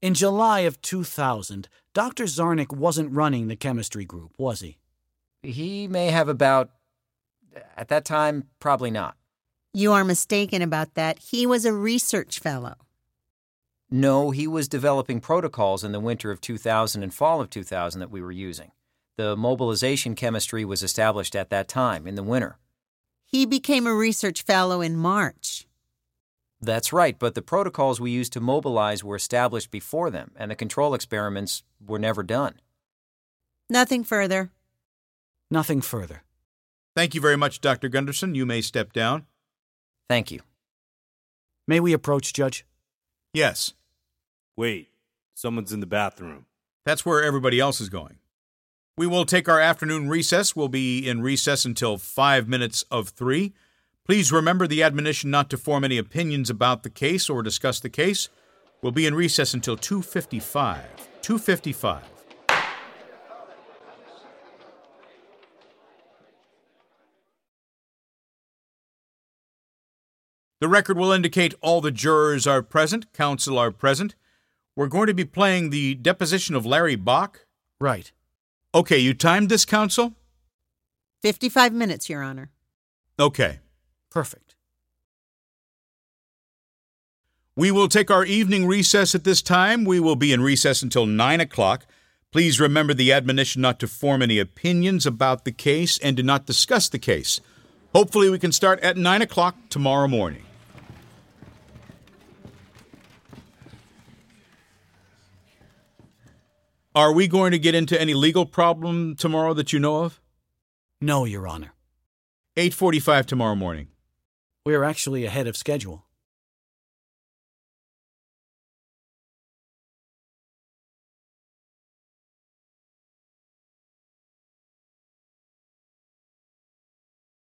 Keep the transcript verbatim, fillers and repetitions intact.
In July of two thousand, Doctor Zarnik wasn't running the chemistry group, was he? He may have about... At that time, probably not. You are mistaken about that. He was a research fellow. No, he was developing protocols in the winter of two thousand and fall of two thousand that we were using. The mobilization chemistry was established at that time, in the winter. He became a research fellow in March. That's right, but the protocols we used to mobilize were established before them, and the control experiments were never done. Nothing further. Nothing further. Thank you very much, Doctor Gunderson. You may step down. Thank you. May we approach, Judge? Yes. Wait, someone's in the bathroom. That's where everybody else is going. We will take our afternoon recess. We'll be in recess until five minutes of three. Please remember the admonition not to form any opinions about the case or discuss the case. We'll be in recess until two fifty-five. two fifty-five. The record will indicate all the jurors are present, counsel are present. We're going to be playing the deposition of Larry Bach. Right. Okay, you timed this, counsel? Fifty-five minutes, Your Honor. Okay. Perfect. We will take our evening recess at this time. We will be in recess until nine o'clock. Please remember the admonition not to form any opinions about the case and do not discuss the case. Hopefully we can start at nine o'clock tomorrow morning. Are we going to get into any legal problem tomorrow that you know of? No, Your Honor. eight forty-five tomorrow morning. We are actually ahead of schedule.